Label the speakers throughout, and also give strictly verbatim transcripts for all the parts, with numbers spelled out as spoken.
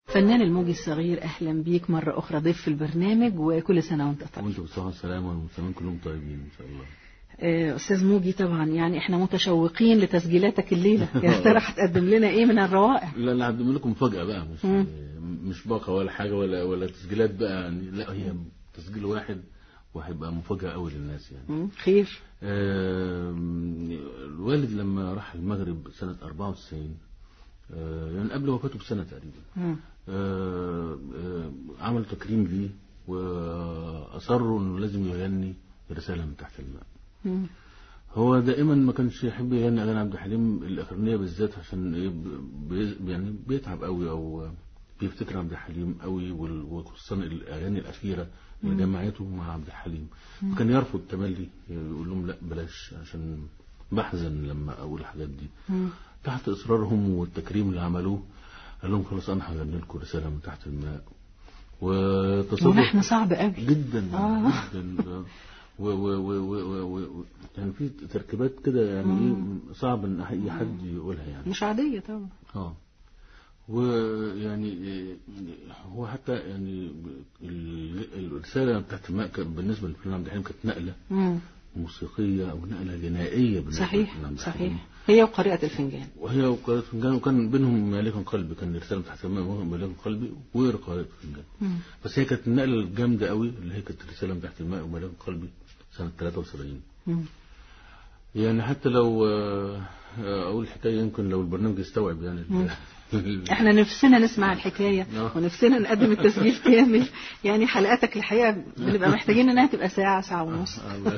Speaker 1: فنان الموجي الصغير، أهلا بيك مرة أخرى ضيف في البرنامج، وكل سنة وأنت طيب.
Speaker 2: وأنتم بصحة وسلامة والمستمعين كلهم طيبين إن شاء الله.
Speaker 1: أستاذ موجي، طبعا يعني إحنا متشوقين لتسجيلاتك الليلة. يا ترى هتقدم لنا إيه من الروائع؟
Speaker 2: لا لا، هقدم لكم مفاجأة بقى، مش مم. مش باقة ولا حاجة ولا ولا تسجيلات بقى يعني، لا هي تسجيل واحد وهيبقى مفاجأة قوي للناس يعني.
Speaker 1: مم. خير.
Speaker 2: آه الوالد لما راح المغرب سنة أربعة وتسعين، آه يعني قبل وفاته بسنة تقريبا، آه آه عمل تكريم ليه وأصروا إنه لازم يغني رسالة من تحت الماء. مم. هو دائما ما كانش يحب يغني اغاني عبد الحليم الاخرانيه بالذات، عشان ايه بي يعني بيتعب قوي او بيفتكر عبد الحليم قوي، وخصوصا الاغاني الاخيره اللي جمعته مع عبد الحليم. فكان يرفض تملي، يقول لهم لا بلاش عشان بحزن لما اقول الحاجات دي. مم. تحت اصرارهم والتكريم اللي عملوه قال لهم خلاص انا هغني لكم رساله من تحت الماء. وتصدق
Speaker 1: ولحن صعب قوي
Speaker 2: جدا
Speaker 1: آه.
Speaker 2: جدا و و و و و يعني في تركيبات كده يعني ايه صعب ان اي حد يقولها يعني،
Speaker 1: مش عاديه طبعا.
Speaker 2: اه ويعني هو حتى يعني الرساله بتاعت الماء بالنسبه لفنان عبد الحليم كانت نقله مم. موسيقيه او نقله غنائيه بالنسبه
Speaker 1: صحيح صحيح. هي وقارئة الفنجان
Speaker 2: وهي وقارئة الفنجان، وكان بينهم مالك قلبي، كان رساله تحت الماء مالك قلبي وقارئة الفنجان. مم. بس هي كانت النقله الجامده قوي اللي هي كانت رساله من تحت الماء ومالك قلبي سنة ثلاثة وسبعين. مم. يعني حتى لو أقول الحكاية يمكن لو البرنامج يستوعب يعني
Speaker 1: احنا نفسنا نسمع الحكاية ونفسنا نقدم التسجيل كامل يعني. حلقاتك الحقيقة بنبقى محتاجين انها تبقى ساعة ساعة ونص.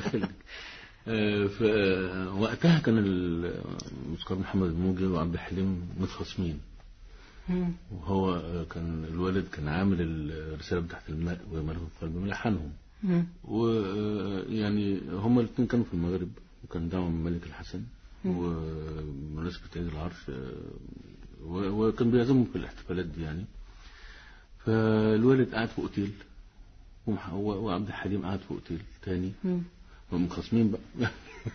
Speaker 2: وقتها كان الموسيقار محمد الموجي وعبد الحليم متخاصمين، وهو كان الوالد كان عامل الرسالة تحت الماء ومالك القلب ملحنهم، ويعني هما الاثنين كانوا في المغرب، وكان دعوة من الملك الحسن ومناسبة عيد العرش، وكان بيعزمهم في الاحتفالات دي يعني. فالوالد قاعد في اوتيل وعبد الحليم قاعد في اوتيل تاني ومخاصمين بقى.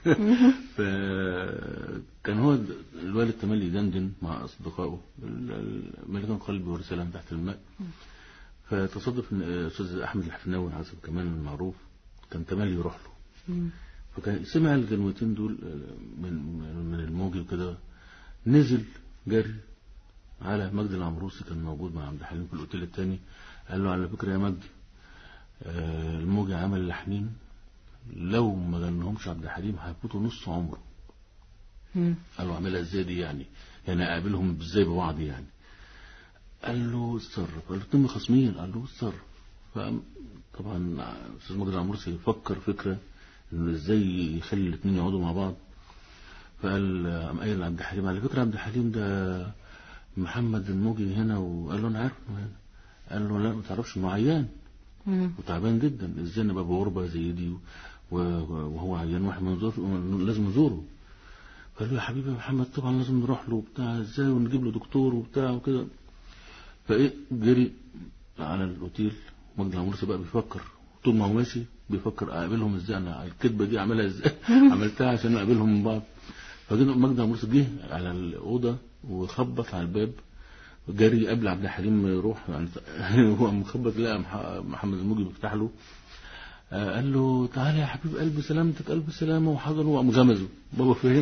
Speaker 2: فكان هو الوالد تملي يدندن مع اصدقائه ملك قلبي ورسالة من تحت الماء. فتصادف ان الاستاذ احمد الحفناوي حسب كمان المعروف كان تملي يروح له، فكان سمع الكلمتين دول من من الموجي وكده، نزل جري على مجدي العمروسي كان موجود مع عبد الحليم في الاوتيل الثاني، قال له على فكره يا مجدي الموجي عمل لحنين لو ما غنهمش عبد الحليم هيفوتوا نص عمره. قال له عملها ازاي دي يعني يعني اقابلهم ازاي ببعض يعني؟ قال له اتصرف. قال له تم خصمين. قال له اتصرف. فطبعا استاذ مجدي العمروسي يفكر فكره انه ازاي يخلي الاثنين يقعدوا مع بعض. فقال قام قايل لعبد الحليم على فكره عبد الحليم ده محمد الموجي هنا، وقال له انا عارف هنا. قال له لا ما تعرفش انه عيان وتعبان جدا، ازاي نبقى بغربه زي دي وهو عيان واحد من لازم نزوره. قال له يا حبيبي يا محمد طبعا لازم نروح له بتاع ازاي ونجيب له دكتور وبتاع وكده. فايه جري على الاوتيل، مجدي العمروسي بقى بيفكر طول ما هو ماشي بيفكر اقابلهم ازاي، انا الكذبه دي اعملها ازاي عملتها عشان اقابلهم من بعض. فجينا مجدي العمروسي جه على الاوضه وخبط على الباب، جري قبل عبد الحليم يروح يعني هو مخبط لقى محمد الموجي بيفتح له، قال له تعالى يا حبيب قلبي سلامتك الف سلامه وحضنه وقام غمزه. بابا فهم.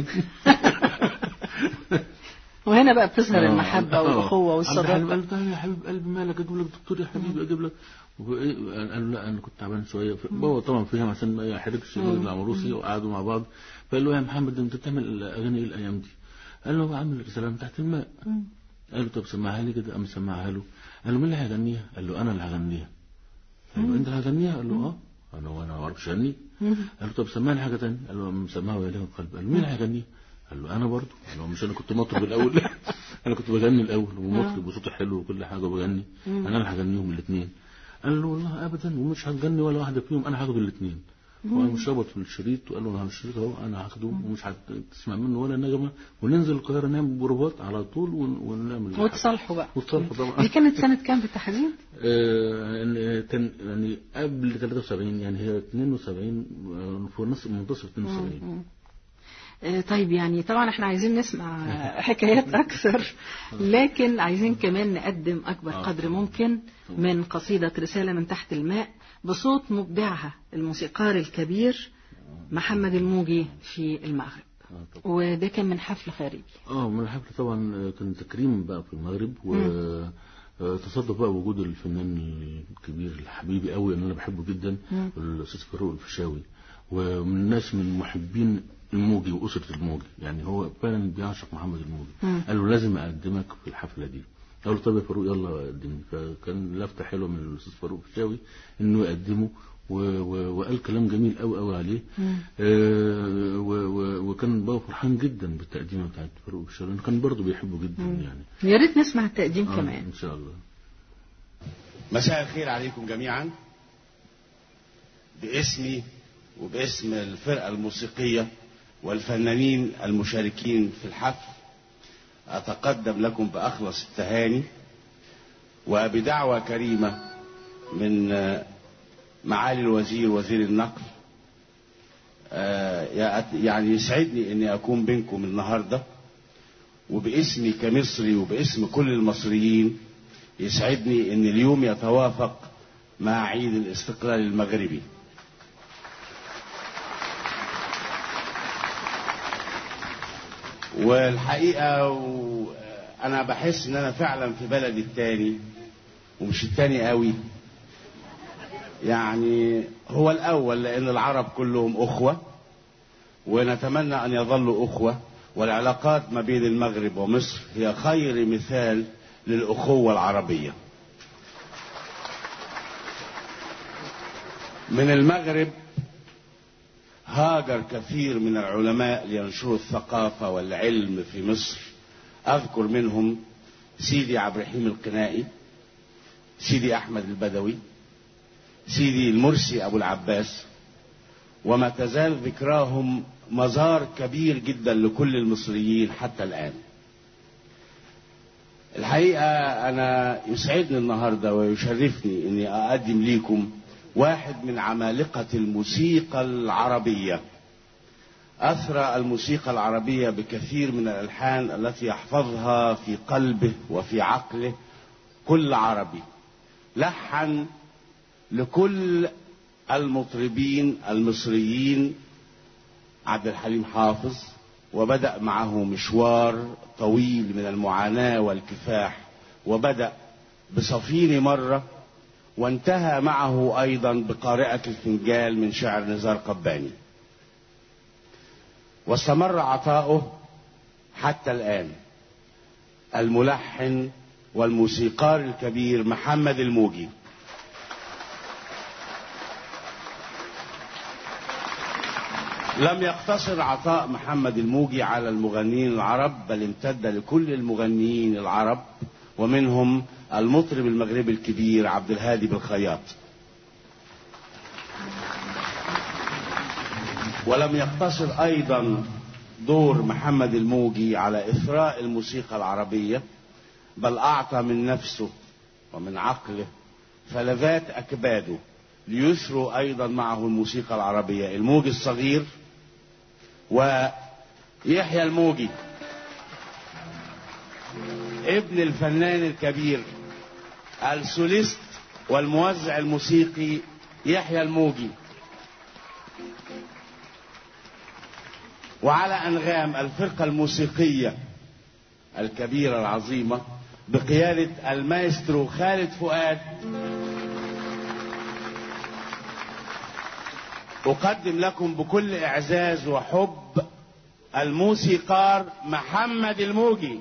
Speaker 1: وهنا بقى بتظهر آه المحبه آه والاخوه والصداقه.
Speaker 2: قال له تعالى يا حبيب قلبي مالك اجيب لك دكتور يا حبيبي اجيب لك. قال له لا انا كنت تعبان شويه. بابا طبعا فهم عشان ما يحرجش مجدي العمروسي، وقعدوا مع بعض. فقال له يا محمد انت بتعمل اغاني الايام دي؟ قال له بعمل رساله من تحت الماء. قال له طب سمعها لي كده. قام سمعها له. قال له مين اللي هيغنيها؟ قال له انا اللي هغنيها. قال له انت اللي هتغنيها؟ قال له اه انا وانا ما اعرفش اغني. قال له طب سمعني حاجه ثانيه. قال له مسمعها ويا ليه القلب. قال له مين اللي هيغنيها؟ قال له انا برضه. قال له مش انا كنت مطرب الاول؟ انا كنت بغني الاول ومطرب وصوتي حلو وكل حاجه وبغني، انا اللي هغنيهم الاثنين. قال له والله ابدا ومش هتغني ولا واحده فيهم، انا هاخد الاثنين. هو مش ربط في الشريط وقال له انا الشريط اهو انا هاخده ومش هتسمع منه ولا نغمه، وننزل القاهره نعمل بروفات على طول ونعمل
Speaker 1: وتصالحوا بقى.
Speaker 2: وتصالحوا طبعا.
Speaker 1: دي كانت سنه كام بالتحديد؟
Speaker 2: آه يعني قبل ثلاثة وسبعين يعني هي اثنين وسبعين في نص منتصف اثنين وسبعين.
Speaker 1: طيب يعني طبعا احنا عايزين نسمع حكايات اكثر، لكن عايزين كمان نقدم اكبر قدر ممكن من قصيدة رسالة من تحت الماء بصوت مبدعها الموسيقار الكبير محمد الموجي في المغرب. وده كان من حفل خارجي.
Speaker 2: اه من الحفل طبعا كان تكريم بقى في المغرب، وتصدف بقى وجود الفنان الكبير الحبيبي قوي اللي انا بحبه جدا الاستاذ فاروق الفيشاوي، ومن الناس من محبين الموجي واسره الموجي، يعني هو فعلا بيعشق محمد الموجي. قال له لازم اقدمك في الحفله دي. قال له طب يا فاروق يلا قدمني. فكان لفته حلوه من الاستاذ فاروق الفيشاوي انه يقدمه، وقال كلام جميل قوي قوي عليه. آه وكان بابا فرحان جدا بالتقديمه بتاعت فاروق الفيشاوي، كان برضه بيحبه جدا. مم. يعني
Speaker 1: يا ريت نسمع التقديم آه كمان
Speaker 2: ان شاء الله.
Speaker 3: مساء الخير عليكم جميعا. باسمي وباسم الفرقه الموسيقيه والفنانين المشاركين في الحفل أتقدم لكم بأخلص التهاني وبدعوة كريمة من معالي الوزير وزير النقل. يعني يسعدني أني أكون بينكم النهاردة، وباسمي كمصري وباسم كل المصريين يسعدني أن اليوم يتوافق مع عيد الاستقلال المغربي. والحقيقة أنا بحس إن أنا فعلا في بلدي التاني، ومش التاني قوي، يعني هو الأول، لأن العرب كلهم أخوة ونتمنى أن يظلوا أخوة، والعلاقات ما بين المغرب ومصر هي خير مثال للأخوة العربية. من المغرب هاجر كثير من العلماء لينشروا الثقافة والعلم في مصر، أذكر منهم سيدي عبد الرحيم القنائي، سيدي أحمد البدوي، سيدي المرسي أبو العباس، وما تزال ذكراهم مزار كبير جدا لكل المصريين حتى الآن. الحقيقة أنا يسعدني النهاردة ويشرفني أني أقدم ليكم واحد من عمالقة الموسيقى العربية، أثرى الموسيقى العربية بكثير من الألحان التي يحفظها في قلبه وفي عقله كل عربي. لحن لكل المطربين المصريين عبد الحليم حافظ، وبدأ معه مشوار طويل من المعاناة والكفاح، وبدأ بصفيني مرة، وانتهى معه أيضا بقارئة الفنجال من شعر نزار قباني، واستمر عطاؤه حتى الآن. الملحن والموسيقار الكبير محمد الموجي. لم يقتصر عطاء محمد الموجي على المغنيين العرب، بل امتد لكل المغنيين العرب، ومنهم المطرب المغربي الكبير عبد الهادي بالخياط. ولم يقتصر أيضا دور محمد الموجي على إثراء الموسيقى العربية، بل أعطى من نفسه ومن عقله فلذات أكباده ليثروا أيضا معه الموسيقى العربية. الموجي الصغير ويحيى الموجي ابن الفنان الكبير السوليست والموزع الموسيقي يحيى الموجي، وعلى أنغام الفرقة الموسيقية الكبيرة العظيمة بقيادة المايسترو خالد فؤاد، أقدم لكم بكل إعزاز وحب الموسيقار محمد الموجي.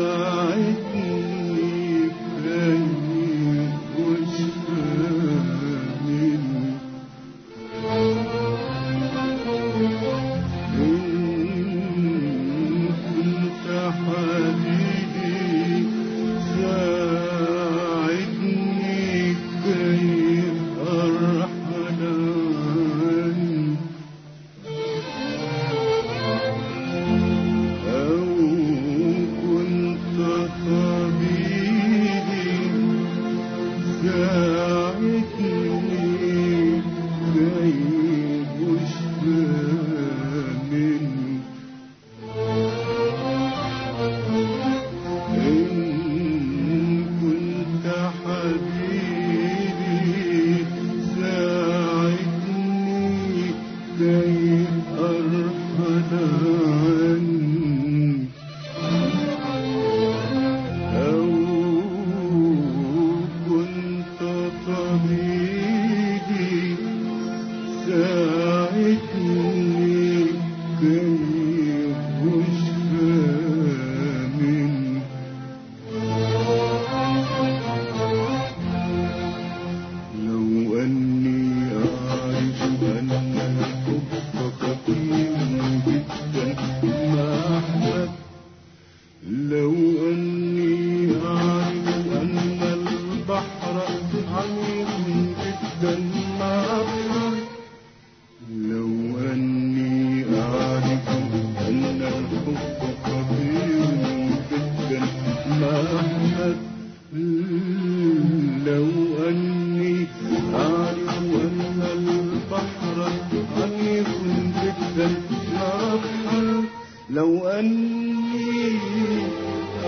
Speaker 4: لو أني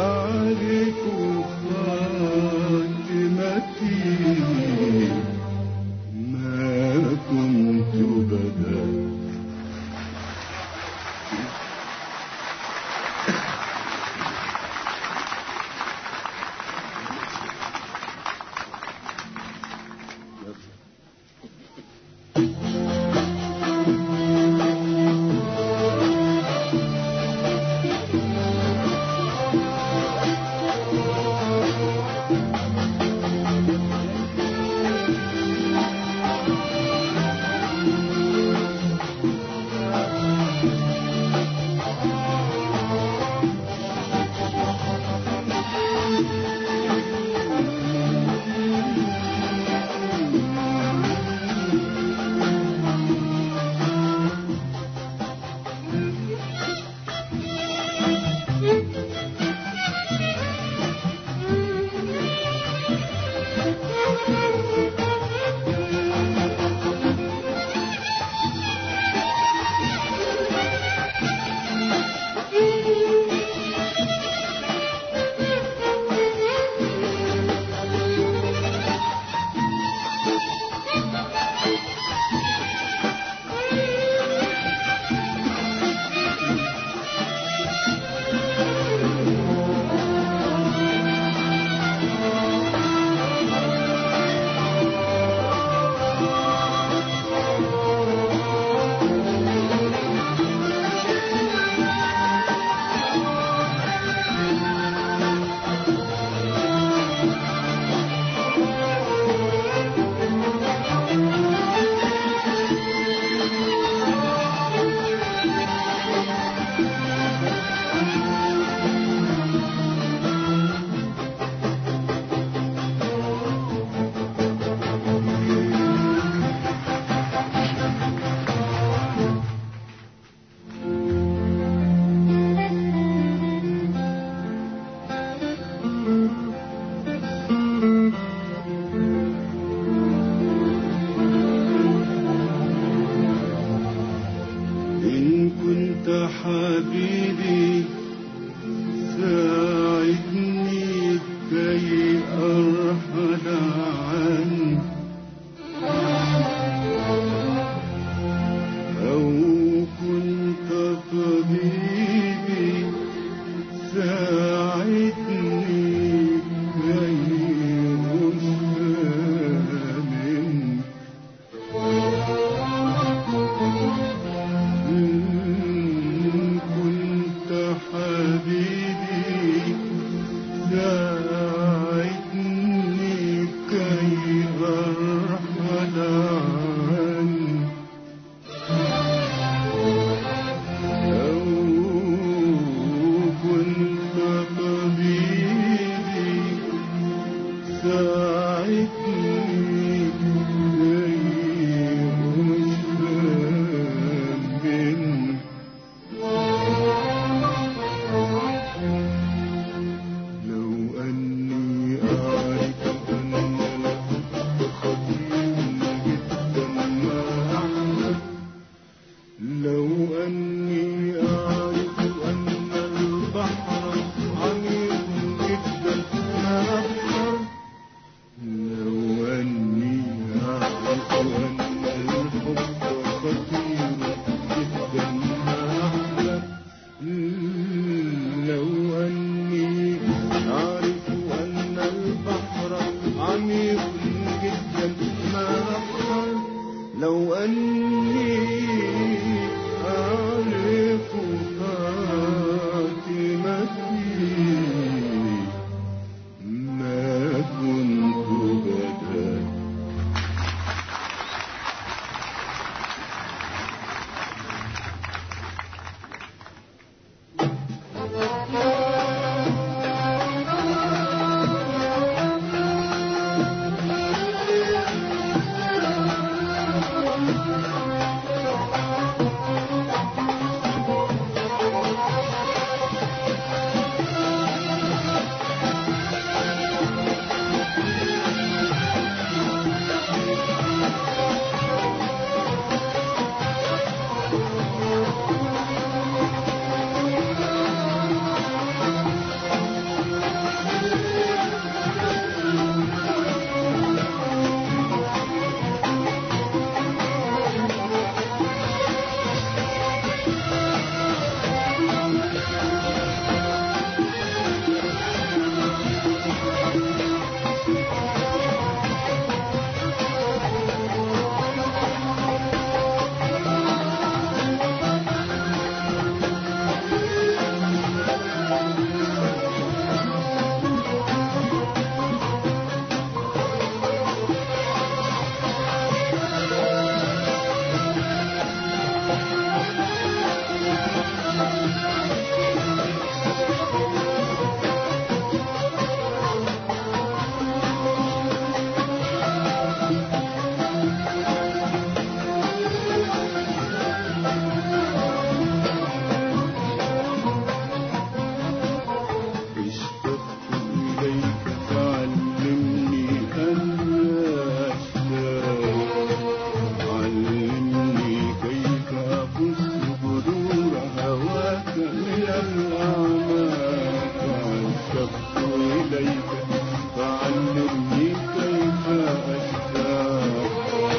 Speaker 4: إليك فعلمني كيف أشتاق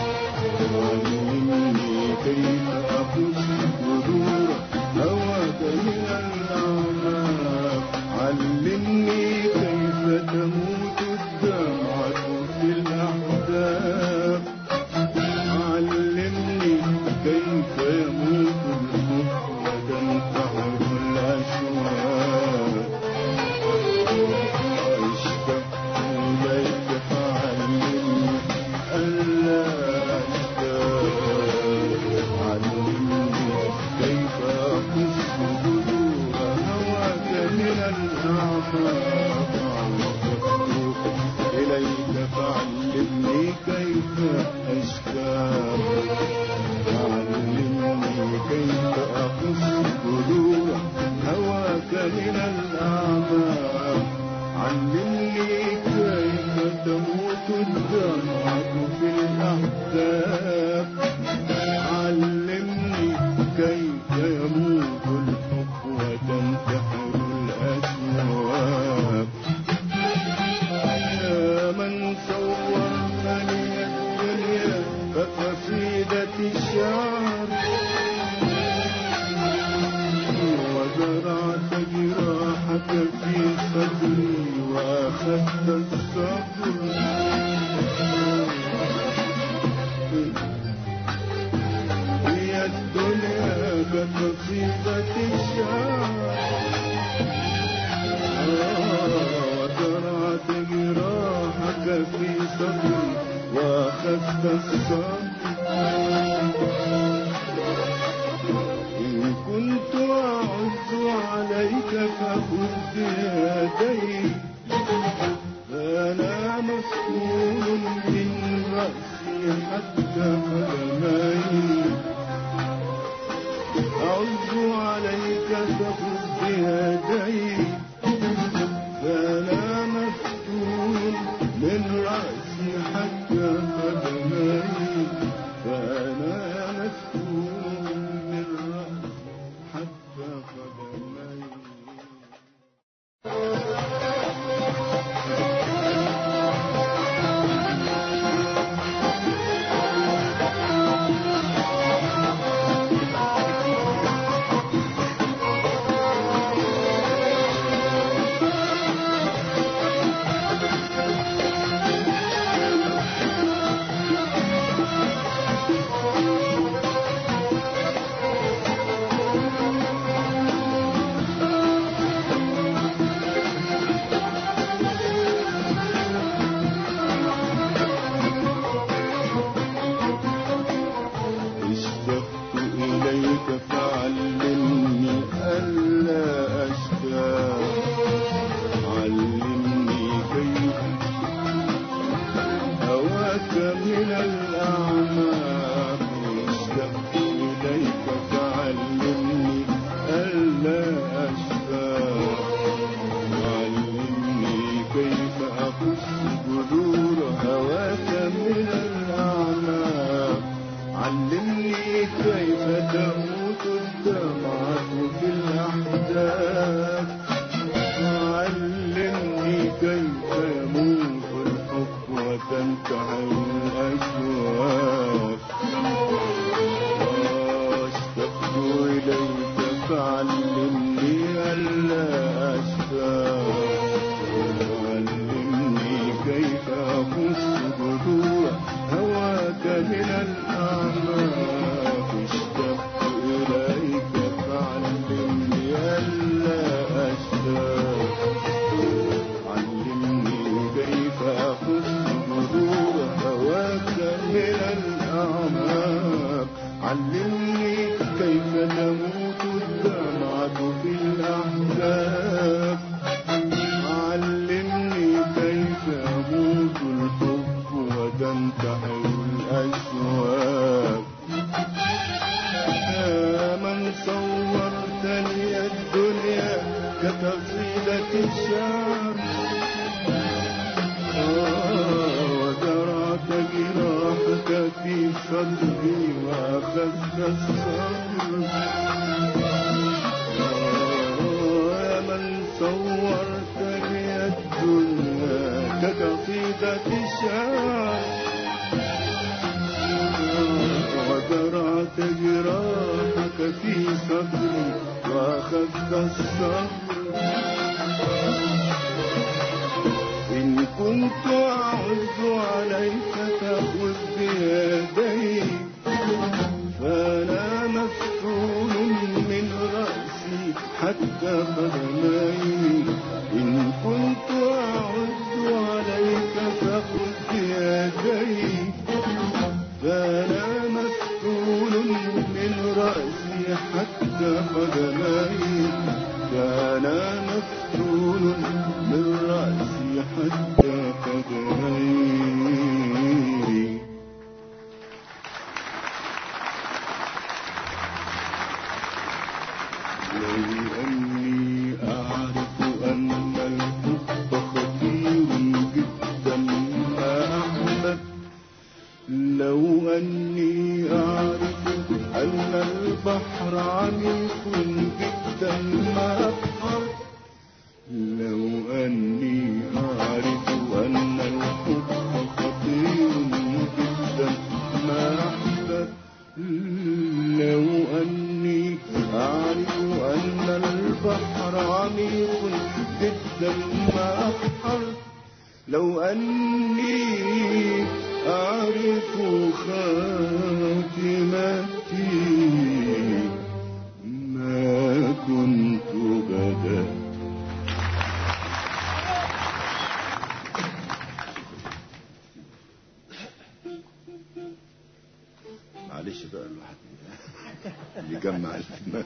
Speaker 4: علمني كيف أخش غرور هواك من الأعماق علمني كيف تموت الدمعة في الأحزاب علمني كيف يموت الحب وتنتحر الأشواق اشتقت إليك فعلمني ألا أشتاق علمني كيف أقص بدور هواك من الأعماق عشقت إليك فعلمني كيف أشتاق علمني كيف أقص بدور هواك من الأعماق علمني كيف تموت الدمعة في الأحزاب علمني كيف يموت الحب وتنتحر الأشواق يا من صورتني الدنيا كقصيدة الشعر وزرعت جراحك في صدري وأخذت الصبر هي الدنيا كقصيدة الشعر وزرعت جراحك في صدري وأخذت الصبر إن كنت أعز عليك فخذ بيدي فأنا مسؤول من رأسي حتى قدمي أعز عليك فخذ بيدي فأنا مسؤول من رأسي حتى قدمي فأنا مسؤول من رأسي حتى قدمي الدنيا كقصيدة الشعر وزرعت جراحك في صدري وأخذت الصبر إن كنت أعز عليك فخذ بيدي فأنا مفتون من رأسي حتى قدمي إن كنت أعز عليك فخذ بيدي فأنا مفتون من رأسي حتى قدمي فأنا مفتون من رأسي حتى قدمي. لو أني أعرف أن الحب خطير جدا ما أحببت لو أني أعرف أن البحر عميق جدا ما أبحر لو أني أعرف أن الحب خطير جدا ما أحببت لو أني أعرف أن البحر عميق جدا ما أبحر لو أني أعرف خاتمتي ما كنت بدأت. معلش بقى الواحد يجمع الكلمات.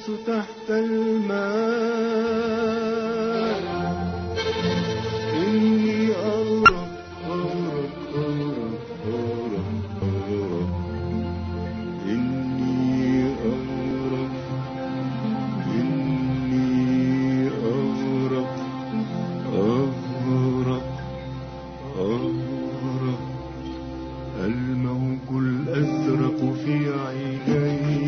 Speaker 4: أتنفس تحت الماء إني أغرق أغرق أغرق أغرق أغرق إني أغرق إني أغرق أغرق أغرق الموج الأزرق في عيني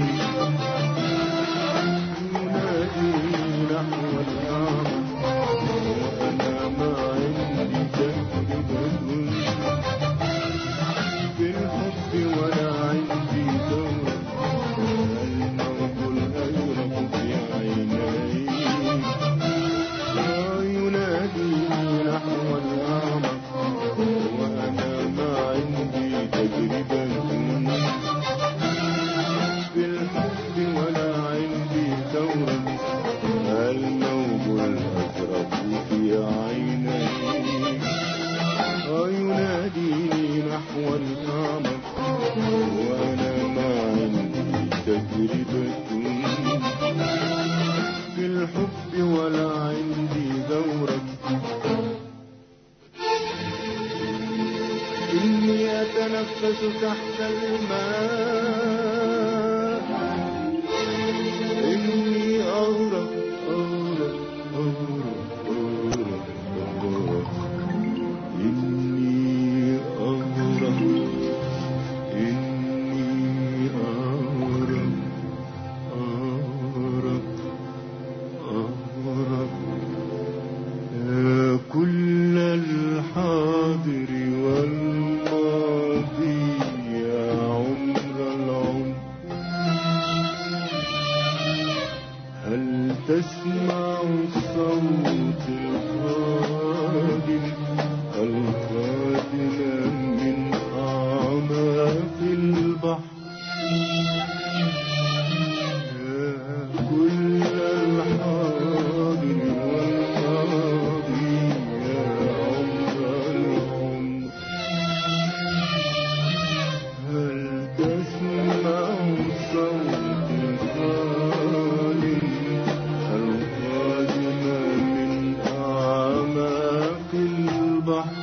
Speaker 4: ينادي نحو الأعمى وأنا ما عندي تجربة في الحب ولا عندي دورة الموج الأزرق في عيني ينادي نحو الأعمى وأنا ما عندي تجربة في الحب ولا عندي دورة الموج الأزرق في عيني يناديني نحو الأعمى وأنا ما عندي تجربة في الحب ولا عندي دورة إني أتنفس تحت الماء إني أغرق أغرق أغرق أغرق أغرق إني أغرق إني أغرق أغرق أغرق يا كل الحاضر والماضي يا عمر العمر هل تسمع صوت القادم القادم من أعماق البحر يا كل الحاضر والماضي يا عمر العمر هل تسمع صوت القادم القادم من أعماق البحر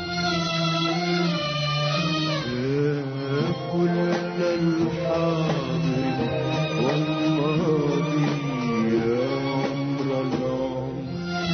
Speaker 4: يا كل الحاضر والماضي يا عمر العمر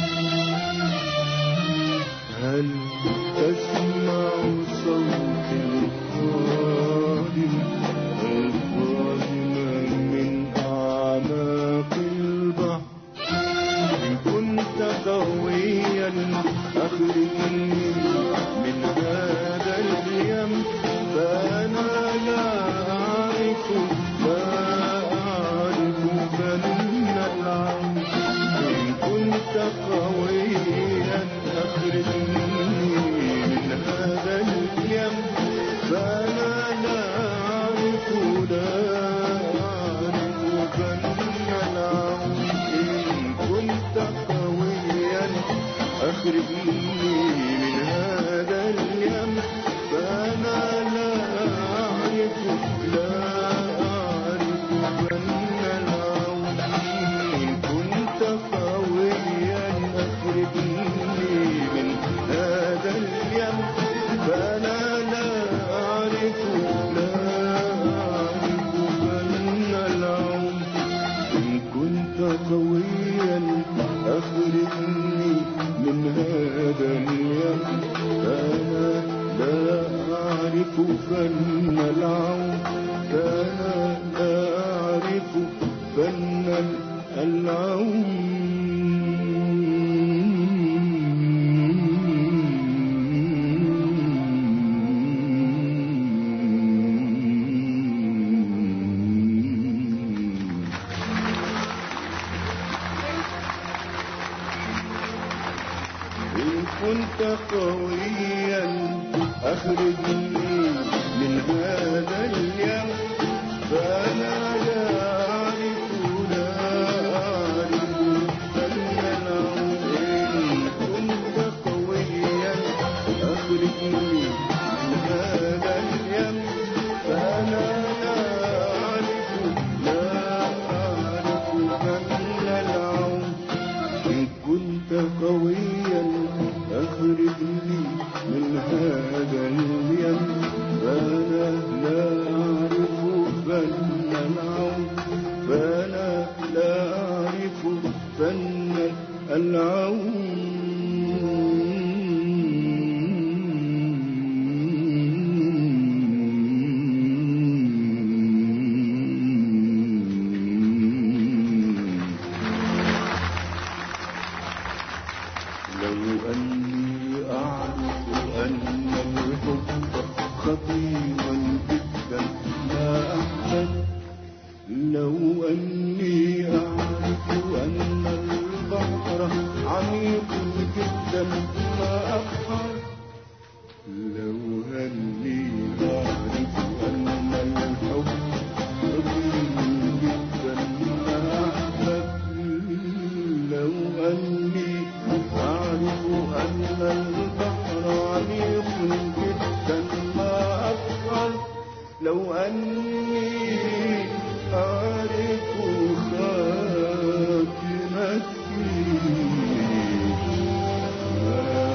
Speaker 4: هل تسمع صوت القادم القادم من أعماق البحر إن كنت قويا أخرجني من هذا اليم فأنا لا أعرف لا أعرف فن العون إن كنت قويا أخرجني من هذا اليم فأنا لا أعرف لا أعرف فن العون إن كنت قويا أخرجني من هذا اليم فأنا لا أعرف لا أعرف فن العون إن كنت قويا أخرجني من هذا اليم فأنا لا أعرف لا أعرف فن العون إن كنت قويا أخرجني من هذا اليم فأنا لا أعرف فن العون فأنا لا أعرف فن العون كنت قويا أخرجني من هذا اليم فأنا لا أعرف لا أعرف فن العون إن كنت قويا أخرجني من هذا اليم فأنا لا أعرف لا أعرف فن خاتمتي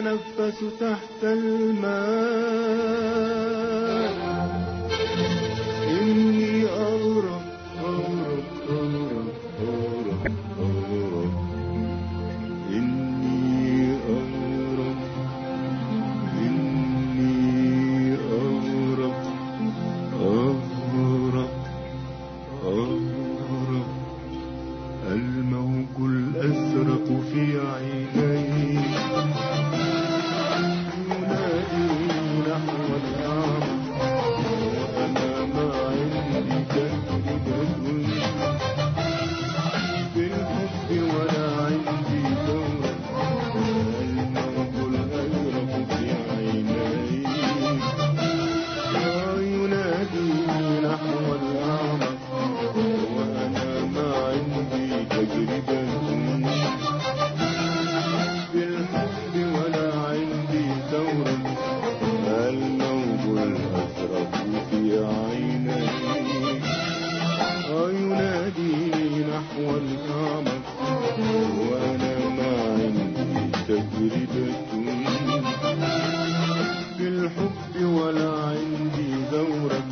Speaker 4: أتنفس تحت الماء إني أغرق أغرق أغرق أغرق أغرق إني أغرق إني أغرق أغرق أغرق الموج الأزرق في عيني ينادي نحو الأعمق وأنا ما عندي تجربة بالحب ولا عندي دورة الموج الأزرق في عيني ينادي نحو الأعمق وأنا ما عندي تجربة بالحب ولا عندي ثورة الموج الأزرق في عيني يناديني نحو الأعمق وأنا ما عندي تجربة بالحب ولا عندي ثورة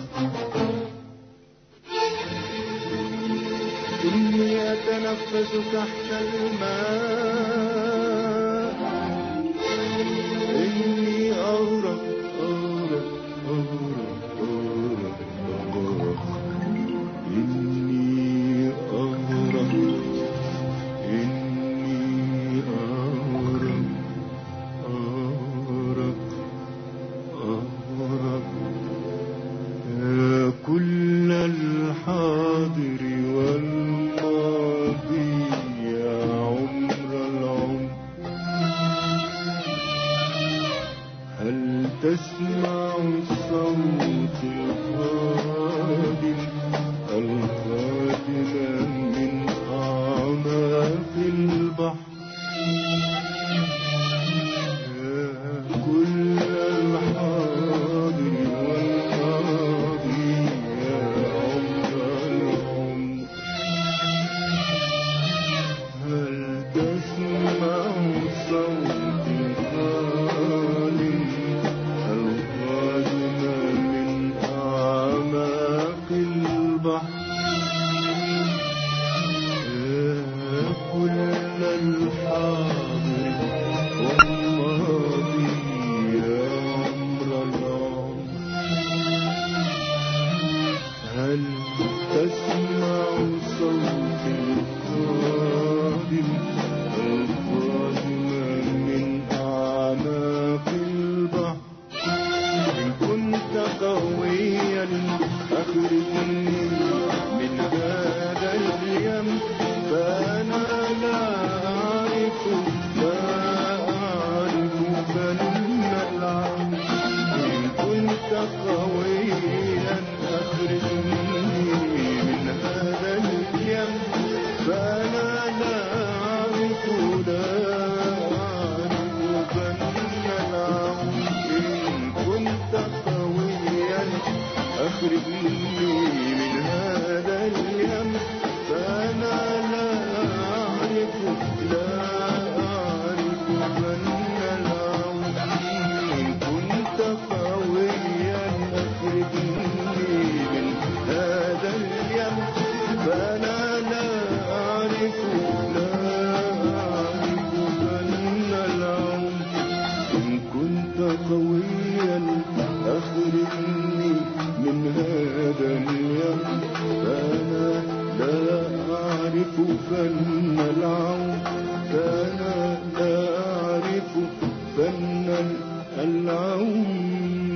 Speaker 4: إني أتنفس تحت الماء إني أغرق أغرق أغرق أغرق أغرق إني أغرق إني أغرق أغرق أغرق يا كل الحاضر والماضي يا عمر العمر هل تسمع الصوت القادم القادم من أعماق البحر يا كل الحاضر والماضي يا عمر العمر هل تسمع صوت القادم القادم من أعماق البحر يا كل الحاضر والماضي يا عمر العمر هل تسمع صوت القادم القادم من أعماق البحر إن كنت قويا أخرجني من هذا اليم فأنا لا أعرف لا أعرف فن العم إن كنت قويا أخرجني من هذا اليم فأنا لا أعرف لا أعرف فن العم إن كنت قويا أخرجني من هذا اليم فأنا لا أعرف لا أعرف فن العم إن كنت قويا أخرجني من هذا اليم فأنا لا أعرف لا أعرف فن العم إن كنت قويا أخرجني من هذا اليم فأنا لا أعرف فن العون فأنا لا أعرف فن العون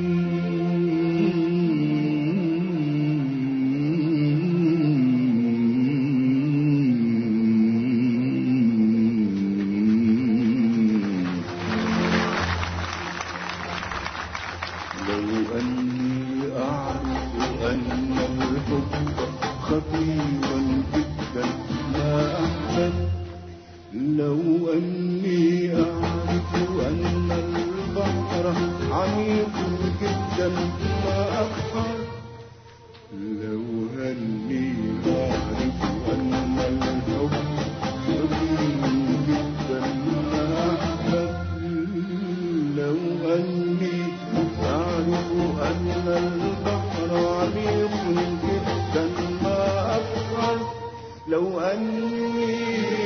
Speaker 4: لو أني أعرف أن الحب خطيرا جدا ما أحسن لو أني أعرف أن البحر عميق جدا ما أكثر لو أني أعرف أن الحب خطير جدا ما أحسن لو أني